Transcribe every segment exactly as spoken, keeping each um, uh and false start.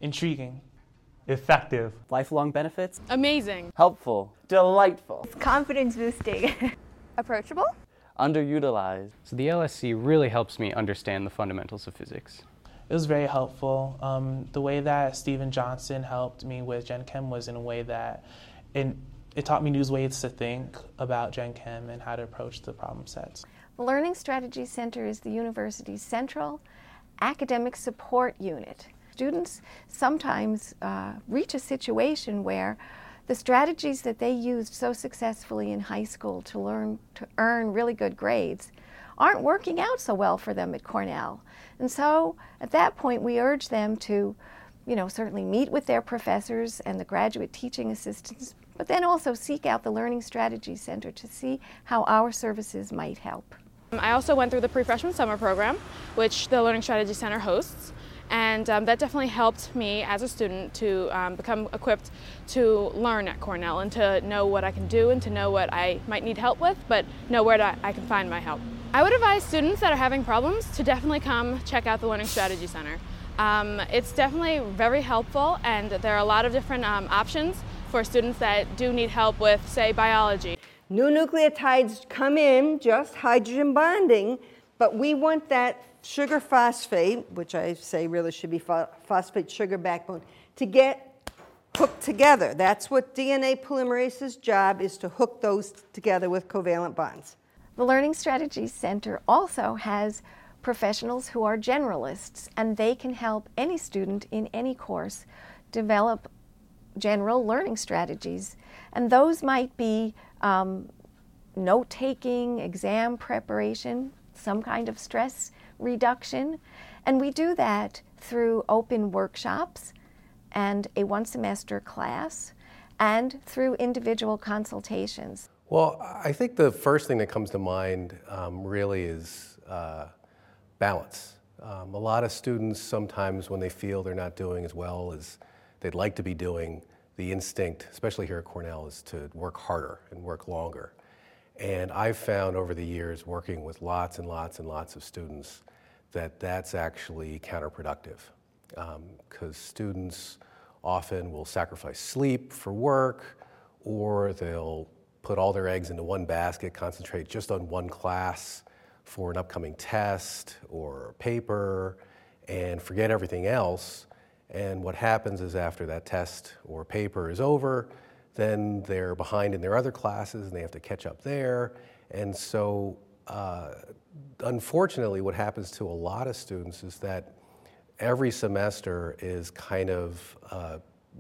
Intriguing. Effective. Lifelong benefits. Amazing. Helpful. Delightful. Confidence boosting. Approachable. Underutilized. So the L S C really helps me understand the fundamentals of physics. It was very helpful. Um, the way that Stephen Johnson helped me with Gen Chem was in a way that it, it taught me new ways to think about Gen Chem and how to approach the problem sets. The Learning Strategy Center is the university's central academic support unit. Students sometimes uh, reach a situation where the strategies that they used so successfully in high school to learn to earn really good grades aren't working out so well for them at Cornell. And so at that point we urge them to, you know, certainly meet with their professors and the graduate teaching assistants, but then also seek out the Learning Strategy Center to see how our services might help. I also went through the pre-freshman summer program, which the Learning Strategy Center hosts. And um, that definitely helped me as a student to um, become equipped to learn at Cornell and to know what I can do and to know what I might need help with, but know where to, I can find my help. I would advise students that are having problems to definitely come check out the Learning Strategy Center. Um, it's definitely very helpful, and there are a lot of different um, options for students that do need help with, say, biology. New nucleotides come in, just hydrogen bonding, but we want that sugar phosphate, which I say really should be pho phosphate sugar backbone, to get hooked together. That's what D N A polymerase's job is, to hook those together with covalent bonds. The Learning Strategy Center also has professionals who are generalists, and they can help any student in any course develop general learning strategies. And those might be um, note-taking, exam preparation, some kind of stress reduction, and we do that through open workshops and a one-semester class and through individual consultations. Well, I think the first thing that comes to mind um, really is uh, balance. Um, a lot of students sometimes, when they feel they're not doing as well as they'd like to be doing, the instinct, especially here at Cornell, is to work harder and work longer. And I've found over the years, working with lots and lots and lots of students, that that's actually counterproductive. Because um, students often will sacrifice sleep for work, or they'll put all their eggs into one basket, concentrate just on one class for an upcoming test or paper, and forget everything else. And what happens is, after that test or paper is over, then they're behind in their other classes and they have to catch up there. And so, uh, unfortunately, what happens to a lot of students is that every semester is kind of a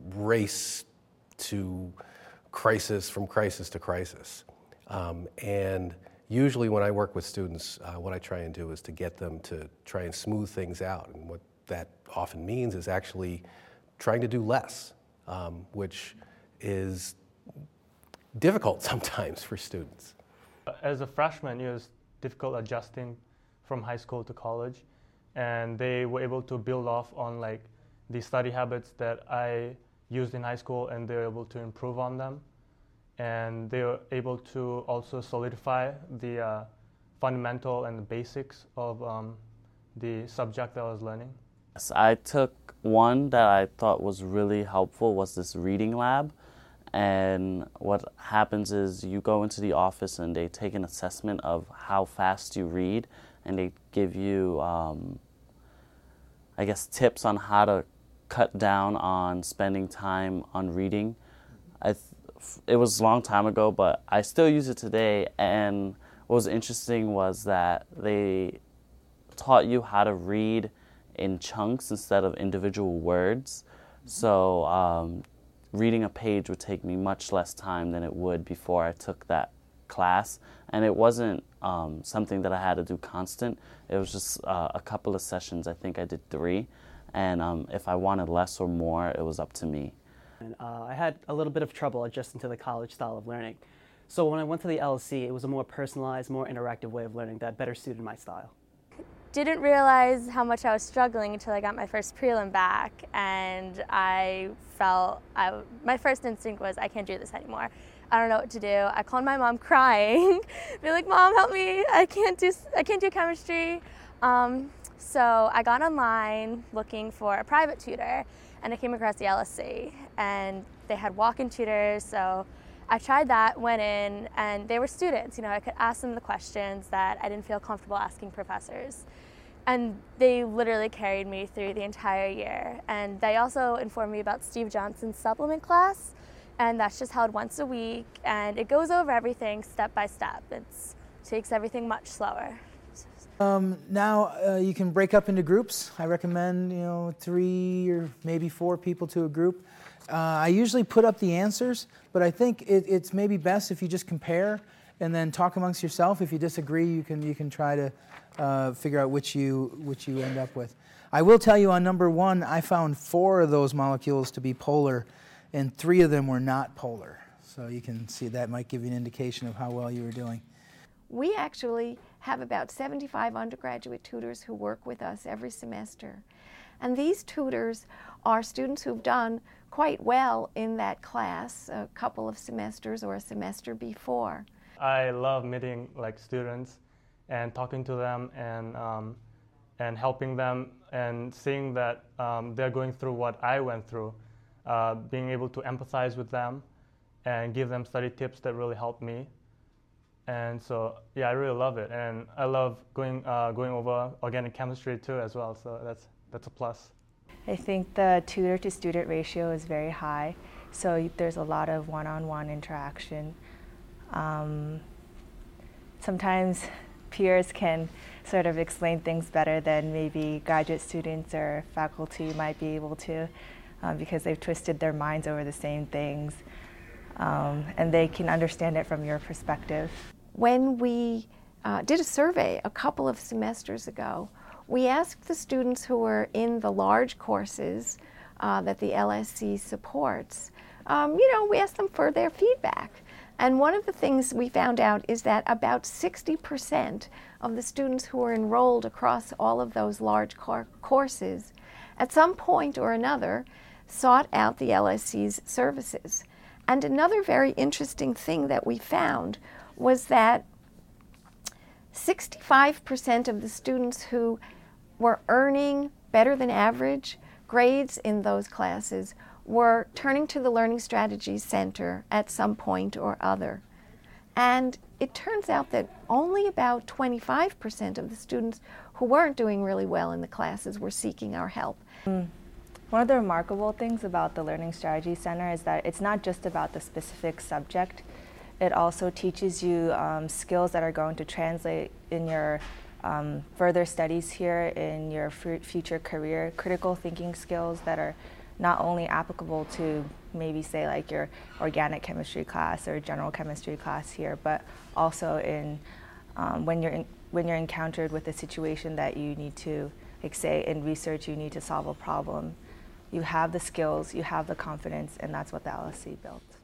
race to crisis, from crisis to crisis. Um, and usually when I work with students, uh, what I try and do is to get them to try and smooth things out. And what that often means is actually trying to do less, um, which is difficult sometimes for students. As a freshman, it was difficult adjusting from high school to college, and they were able to build off on like the study habits that I used in high school, and they were able to improve on them, and they were able to also solidify the uh, fundamental and the basics of um, the subject that I was learning. Yes, I took one that I thought was really helpful, was this reading lab. And what happens is you go into the office and they take an assessment of how fast you read, and they give you, um, I guess, tips on how to cut down on spending time on reading. I th it was a long time ago, but I still use it today. And what was interesting was that they taught you how to read in chunks instead of individual words. So um, reading a page would take me much less time than it would before I took that class. And it wasn't um, something that I had to do constant. It was just uh, a couple of sessions. I think I did three. And um, if I wanted less or more, it was up to me. And, uh, I had a little bit of trouble adjusting to the college style of learning. So when I went to the L S C, it was a more personalized, more interactive way of learning that better suited my style. Didn't realize how much I was struggling until I got my first prelim back, and I felt, I, my first instinct was, I can't do this anymore. I don't know what to do. I called my mom crying, be like, Mom, help me, I can't do, I can't do chemistry. Um, So I got online looking for a private tutor, and I came across the L S C, and they had walk-in tutors, so I tried that, went in, and they were students. You know, I could ask them the questions that I didn't feel comfortable asking professors. And they literally carried me through the entire year. And they also informed me about Steve Johnson's supplement class, and that's just held once a week, and it goes over everything step by step. It takes everything much slower. Um, now uh, you can break up into groups. I recommend, you know, three or maybe four people to a group. Uh, I usually put up the answers, but I think it, it's maybe best if you just compare and then talk amongst yourself. If you disagree, you can you can try to uh, figure out which you which you end up with. I will tell you on number one, I found four of those molecules to be polar, and three of them were not polar. So you can see that might give you an indication of how well you were doing. We actually have about seventy-five undergraduate tutors who work with us every semester. And these tutors are students who've done quite well in that class a couple of semesters or a semester before. I love meeting like students and talking to them and um, and helping them and seeing that um, they're going through what I went through, uh, being able to empathize with them and give them study tips that really helped me. And so, yeah, I really love it, and I love going uh, going over organic chemistry too as well. So that's that's a plus. I think the tutor-to-student ratio is very high, so there's a lot of one-on-one interaction. Um, sometimes peers can sort of explain things better than maybe graduate students or faculty might be able to, um, because they've twisted their minds over the same things, um, and they can understand it from your perspective. When we uh, did a survey a couple of semesters ago, we asked the students who were in the large courses uh, that the L S C supports, um, you know, we asked them for their feedback. And one of the things we found out is that about sixty percent of the students who were enrolled across all of those large cor- courses at some point or another sought out the L S C's services. And another very interesting thing that we found was that sixty-five percent of the students who were earning better than average grades in those classes were turning to the Learning Strategies Center at some point or other. And it turns out that only about twenty-five percent of the students who weren't doing really well in the classes were seeking our help. Mm. One of the remarkable things about the Learning Strategies Center is that it's not just about the specific subject. It also teaches you um, skills that are going to translate in your um, further studies here, in your f- future career, critical thinking skills that are not only applicable to maybe say like your organic chemistry class or general chemistry class here, but also in um, when you're in, when you're encountered with a situation that you need to, like say in research, you need to solve a problem. You have the skills, you have the confidence, and that's what the L S C built.